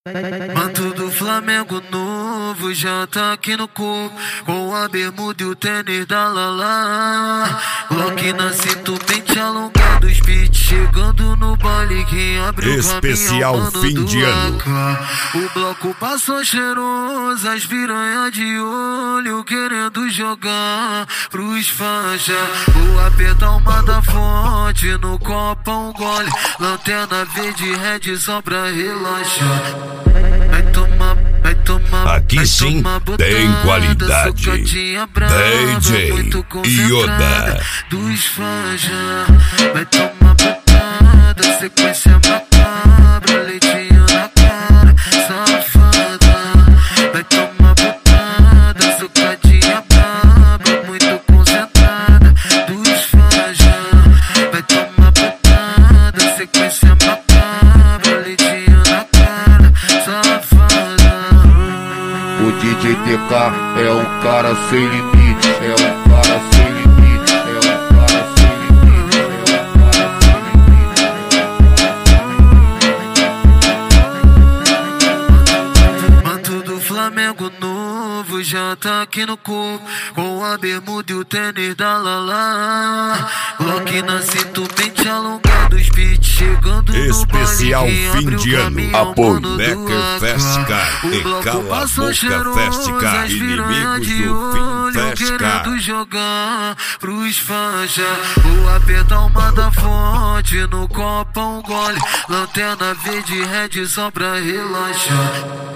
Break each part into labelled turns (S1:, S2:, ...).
S1: Manto do Flamengo novo já tá aqui no corpo, com a bermuda e o tênis da Lala. Glock na cinto, mente alongado, os beats chegando no baile. Quem abre o
S2: especial
S1: caminho, mano,
S2: fim de ano.
S1: O bloco passou cheiroso, as piranha de olho querendo jogar pros faixa. Vou apertar uma da fonte, no copo um gole, lanterna verde red só pra relaxar.
S2: Aqui sim tem qualidade. DJ Yoda
S1: dos fãs já. Vai tomar botada, sequência macabra, leitinho na cara, safada. Vai tomar botada, sucadinha braba, muito concentrada. Dos fãs já. Vai tomar botada, sequência macabra, leitinho na cara, safada.
S3: O DJ TK é um cara sem limite, é um cara sem limite, é um cara sem limite, é um cara sem limite.
S1: Manto do Flamengo novo já tá aqui no corpo, com a bermuda e o tênis da Lala. Glock na cinto, mente alongado, os beats chegando
S2: especial
S1: no baile.
S2: fim de ano. Apoio Becker Festcar e Cala a Boca Festcar, inimigos do fim Festcar.
S1: Querendo jogar pros faixa. Vou apertar uma da fonte, no copo um gole, lanterna verde red só pra relaxar.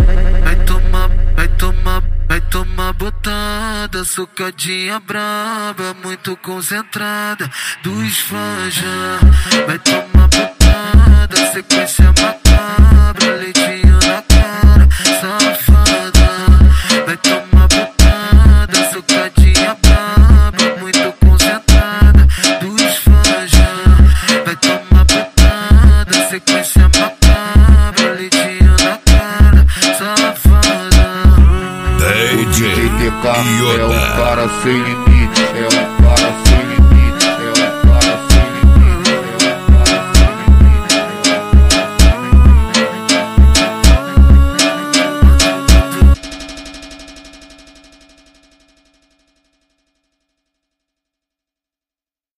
S1: Vai tomar botada, sucadinha braba, muito concentrada. Dos fãs já. Vai tomar botada, sequência macabra, leitinho na cara, safada. Vai tomar botada, sucadinha braba, muito concentrada. Dos fãs já. Vai tomar botada, sequência macabra, leitinho na cara, safada.
S3: O DJ TK é um cara sem limite, é um